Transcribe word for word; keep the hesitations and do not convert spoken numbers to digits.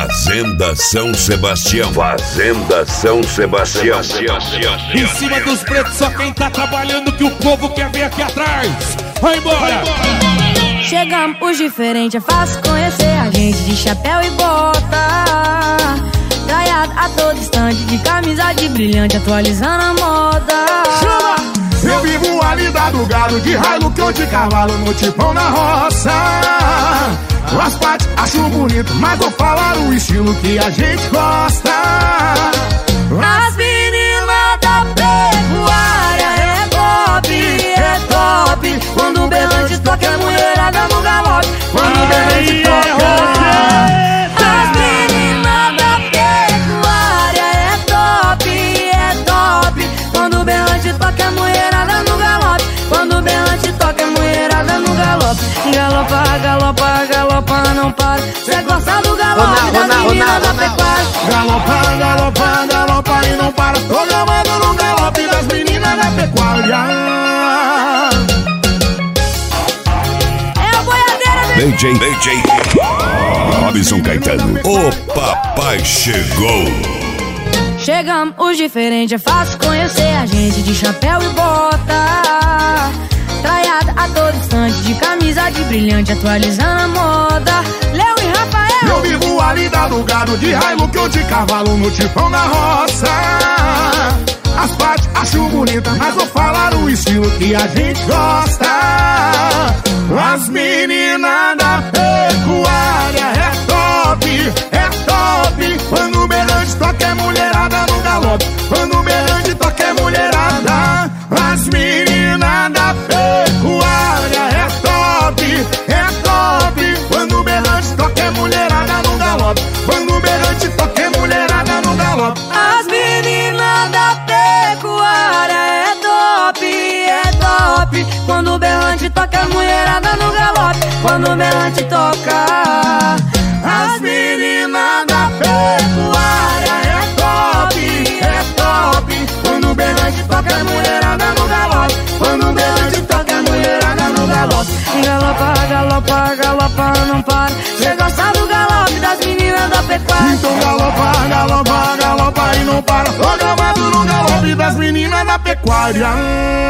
Fazenda São Sebastião. Fazenda São Sebastião. Em cima dos pretos, só quem tá trabalhando que o povo quer ver aqui atrás. Vai embora! Chegamos diferente, é fácil conhecer a gente de chapéu e bota. Traiado a todo instante, de camisa de brilhante, atualizando a moda. Chama! Eu vivo a lida do gado, de raio que eu de cavalo no tipão na roça. As partes acho bonito, mas vou falar o estilo que a gente gosta. As meninas da pecuária é top, é top. Quando o berrante toca, é mulherada no galope. Quando o berrante toca, as meninas da pecuária é top, é top. Quando o berrante toca, é mulherada no galope. Quando o berrante toca, é mulherada no galope. Galopa, galopa, galopa, não para. Cê gosta do galope das meninas da pecuária. Galopa, galopa, galopa e não para. Tô gamando no galope das meninas da pecuária. É a boiadeira, D J, D J Robson Caetano, o papai chegou. Chegamos diferente, é fácil conhecer a gente de chapéu e bota. Traiada a todo instante, de camisa de brilhante, atualizando a moda. Léo e Rafael. Eu vivo a lida do gado, de raio que eu de cavalo no tipão na roça. As partes acho bonita, mas vou falar o estilo que a gente gosta. As meninas da pecuária é top, é top. Quando o berrante toca, é mulherada no galope. Quando o berrante toca, é mulherada. As meninas da pecuária é top, é top. Quando o berrante toca, é mulherada no galope. Quando o berrante toca, é mulherada no galope. As meninas da pecuária é top, é top. Quando o berrante toca, é mulherada no galope. Quando o berrante toca, as meninas da pecuária é top, é top. Quando o berrante toca, é mulherada no galope. Quando o berrante toca, é mulherada no galope. galopa, galopa, galopa, não para. Cê gosta do galope das meninas da pecuária. Então galopa, galopa, galopa e não para. Tô gravado no galope das meninas da pecuária.